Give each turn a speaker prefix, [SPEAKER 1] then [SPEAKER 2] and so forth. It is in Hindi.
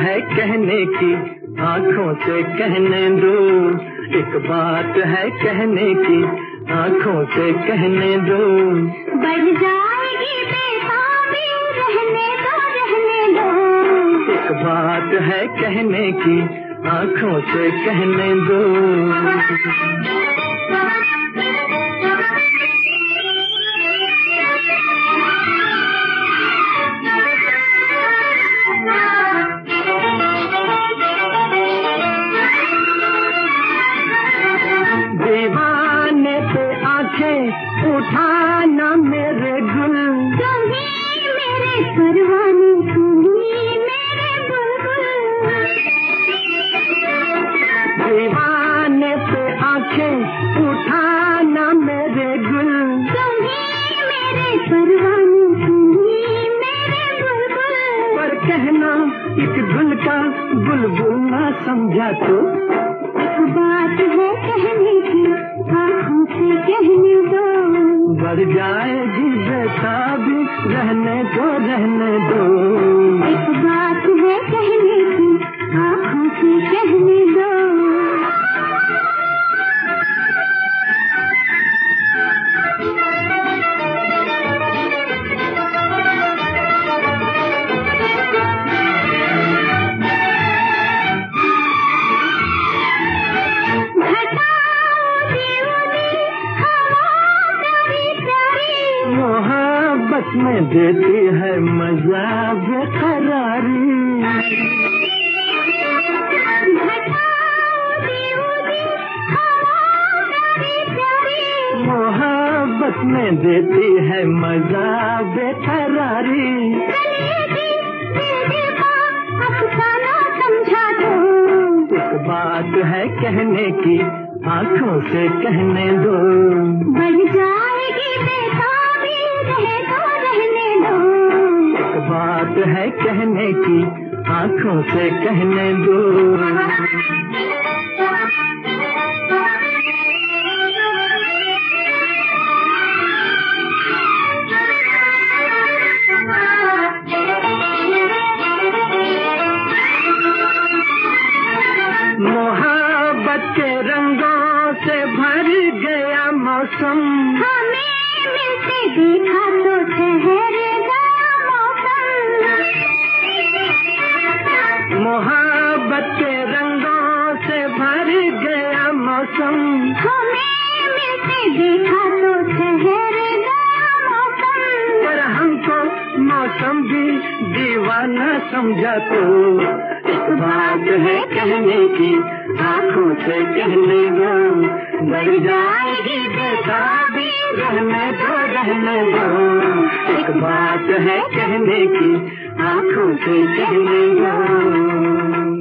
[SPEAKER 1] है कहने की, आँखों से कहने दो। एक बात है कहने की, आँखों से कहने दो।
[SPEAKER 2] बढ़ जाएगी बेताबी, रहने दो, रहने दो।
[SPEAKER 1] एक बात है कहने की, आँखों से कहने दो। दीवाने पे आंखें उठाना मेरे गुल,
[SPEAKER 2] तुम्ही मेरे परवाने, तुम्ही मेरे बुलबुल।
[SPEAKER 1] दीवाने पे आंखें उठाना मेरे गुल,
[SPEAKER 2] तुम्ही मेरे परवाने, तुम्ही मेरे बुलबुल।
[SPEAKER 1] पर कहना एक गुल का बुलबुल ना समझा तो।
[SPEAKER 2] एक बात है कहने की, आँखों से कहने दो।
[SPEAKER 1] बढ़ जाएगी बेताबी, रहने दो, रहने दो।
[SPEAKER 2] एक बात है कहने की, आँखों से कहने दो।
[SPEAKER 1] मोहब्बत में देती है मजा बेकरारी। मोहब्बत में देती है मजा बेकरारी।
[SPEAKER 2] समझा दो।
[SPEAKER 1] एक बात है कहने की, आँखों से कहने दो।
[SPEAKER 2] बढ़ जाएगी बेताबी, रहे दो, रहने दो।
[SPEAKER 1] एक बात है कहने की, आँखों से कहने दो। मोहब्बत के रंगों से भर गया मौसम,
[SPEAKER 2] हमें मिलते देखा तो ठहर गया मौसम।
[SPEAKER 1] मोहब्बत के रंगों से भर गया मौसम,
[SPEAKER 2] हमें मिलते देखा तो ठहर गया मौसम।
[SPEAKER 1] पर हमको मौसम भी दीवाना समझा तो। एक बात है कहने की, आँखों से कहने दो। बढ़ जाएगी बेताबी, रहने दो, रहने दो। एक बात है कहने की, आँखों से कहने दो।